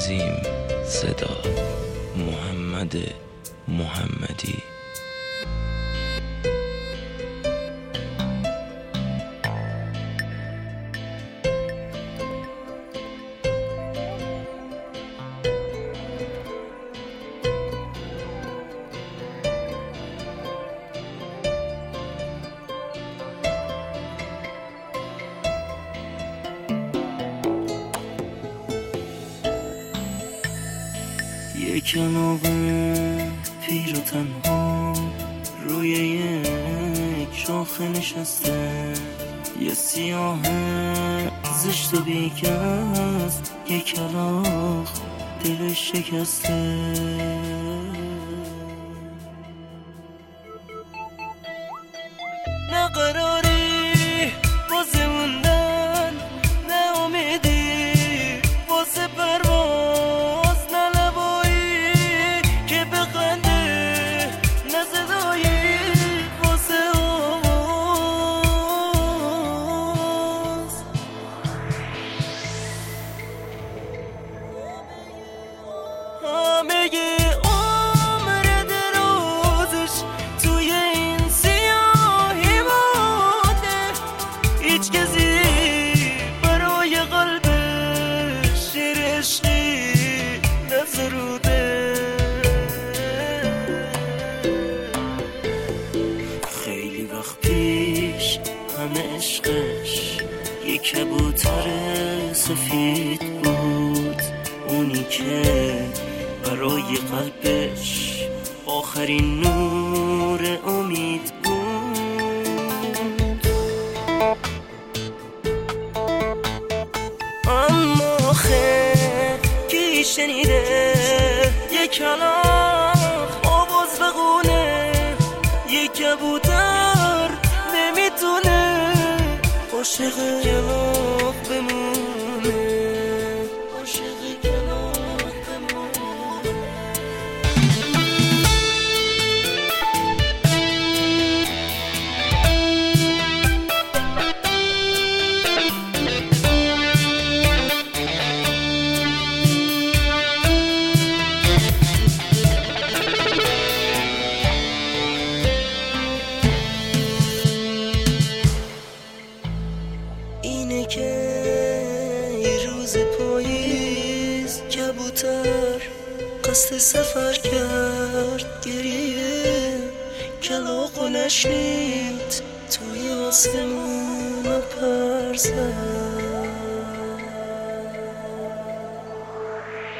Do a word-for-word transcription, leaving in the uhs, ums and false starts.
عظیم صدا محمد محمدی. یک کلاغه پیر و تنها روی یک شاخه نشسته، یه سیاه زشت و بیکس، یک کلاغ دلش شکسته. نه قراری واسه موندن، نه امیدی واسه پرواز، همه عمر درازش توی این سیاهی مانده، هیچ کسی برای قلبش شعر عشقی نسروده. خیلی وقت پیش همه عشقش یک کبوتر سفید بود، اونی که برای قلبش آخرین نور امید بود. اما خیلی شنیده یک کلاغ آواز بخونه، یک کبوتر نمیتونه عاشق کلاغ بمونه. اینه که روز پاییز کبوتر قصد سفر کرد، گریه کلاغ و نشنید توی آسمون پر زد.